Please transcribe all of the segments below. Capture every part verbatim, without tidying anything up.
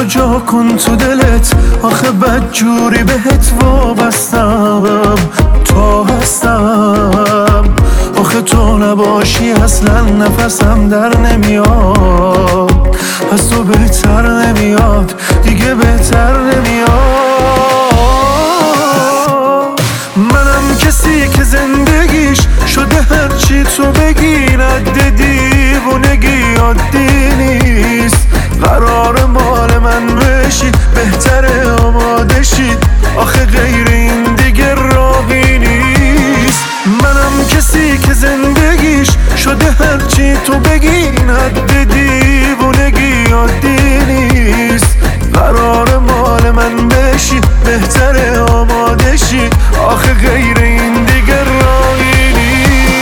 جا کن تو دلت، آخه بدجوری بهت وابستم، تا هستم. آخه تو نباشی اصلا نفسم در نمیاد، از تو بهتر نمیاد، دیگه بهتر نمیاد. منم کسی که زندگیش شده هرچی تو بگی، رد دیوونگی عادی نیست. قرار مال من بشی، بهتره آماده شید، آخه غیر این دیگه راهی نیست. منم کسی که زندگیش شده هرچی تو بگی، رد دیوونگی عادی نیست. قرار مال من بشی، بهتره آماده شید، آخه غیر این دیگه راهی نیست.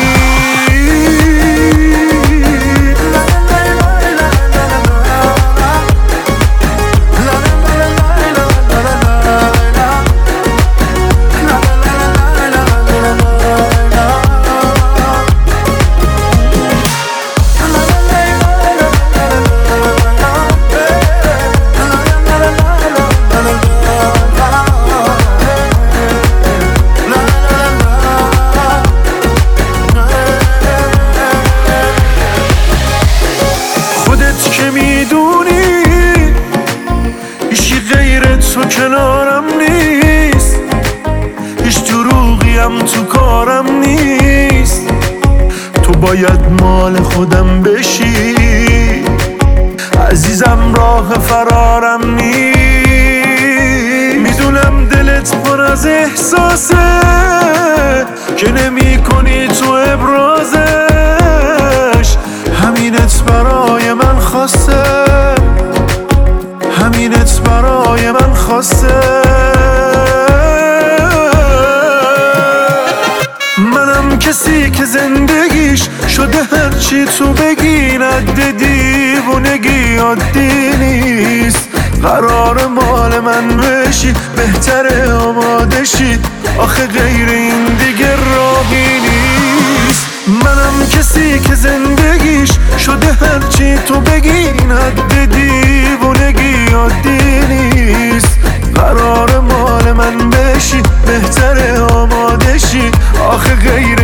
که میدونی هیچی غیر تو کنارم نیست، هیچ دروغی هم تو کارم نیست. تو باید مال خودم بشی عزیزم، راه فرارم نیست. میدونم دلت پر از احساسه که نمی کنی تو ابرازش، همینت برای من خواسته، همینت برای من خواسته. منم کسی که زندگیش شده هرچی تو بگی، رد دیوونگی عادی نیست. قرار مال من بشی، بهتره آماده شید، آخه غیر این دیگه راهی نیست. منم کسی که زندگیش شده هرچی تو بگی، رد دیوونگی عادی نیست. قرار مال من بشی، بهتره آماده شی، آخه غیر